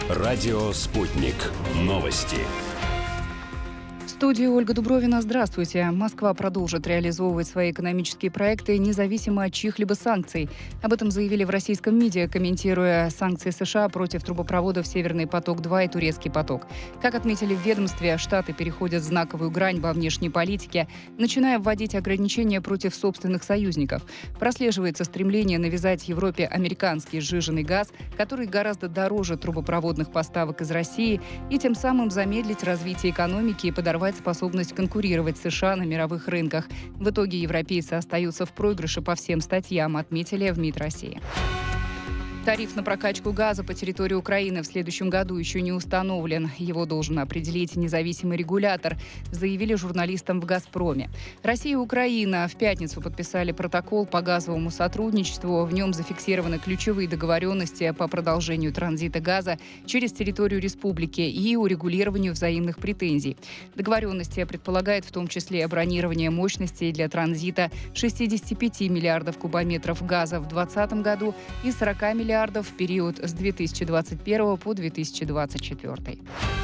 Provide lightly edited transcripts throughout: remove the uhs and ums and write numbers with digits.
Радио «Спутник». Новости. В студии Ольга Дубровина. Здравствуйте. Москва продолжит реализовывать свои экономические проекты независимо от чьих-либо санкций. Об этом заявили в российском МИДе, комментируя санкции США против трубопроводов «Северный поток-2» и «Турецкий поток». Как отметили в ведомстве, Штаты переходят знаковую грань во внешней политике, начиная вводить ограничения против собственных союзников. Прослеживается стремление навязать Европе американский сжиженный газ, который гораздо дороже трубопроводных поставок из России, и тем самым замедлить развитие экономики и подорвать способность конкурировать с США на мировых рынках. В итоге европейцы остаются в проигрыше по всем статьям, отметили в МИД России. Тариф на прокачку газа по территории Украины в следующем году еще не установлен. Его должен определить независимый регулятор, заявили журналистам в «Газпроме». Россия и Украина в пятницу подписали протокол по газовому сотрудничеству. В нем зафиксированы ключевые договоренности по продолжению транзита газа через территорию республики и урегулированию взаимных претензий. Договоренности предполагают в том числе бронирование мощностей для транзита 65 миллиардов кубометров газа в 2020 году и 40 миллиардов в период с 2021 по 2024.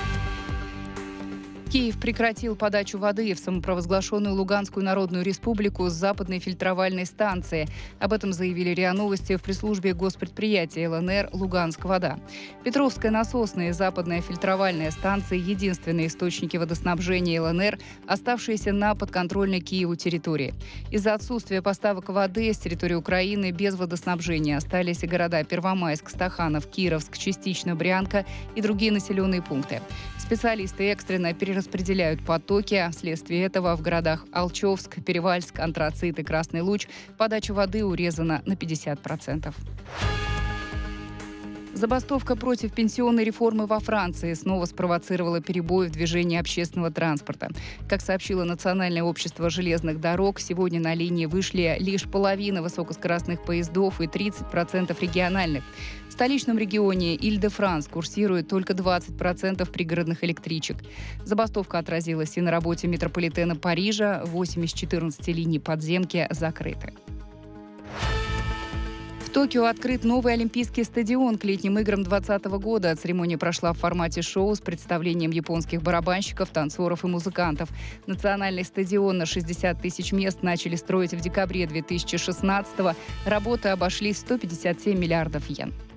Киев прекратил подачу воды в самопровозглашенную Луганскую Народную Республику с западной фильтровальной станции. Об этом заявили РИА Новости в пресс-службе госпредприятия ЛНР «Луганск-Вода». Петровская насосная и западная фильтровальная станции – единственные источники водоснабжения ЛНР, оставшиеся на подконтрольной Киеву территории. Из-за отсутствия поставок воды с территории Украины без водоснабжения остались и города Первомайск, Стаханов, Кировск, частично Брянка и другие населенные пункты. Специалисты экстренно перераспределяют потоки. Вследствие этого в городах Алчевск, Перевальск, Антрацит и Красный Луч подача воды урезана на 50%. Забастовка против пенсионной реформы во Франции снова спровоцировала перебои в движении общественного транспорта. Как сообщило Национальное общество железных дорог, сегодня на линии вышли лишь половина высокоскоростных поездов и 30% региональных. В столичном регионе Иль-де-Франс курсирует только 20% пригородных электричек. Забастовка отразилась и на работе метрополитена Парижа. 8 из 14 линий подземки закрыты. В Токио открыт новый Олимпийский стадион к летним играм 2020 года. Церемония прошла в формате шоу с представлением японских барабанщиков, танцоров и музыкантов. Национальный стадион на 60 тысяч мест начали строить в декабре 2016-го. Работы обошлись в 157 миллиардов йен.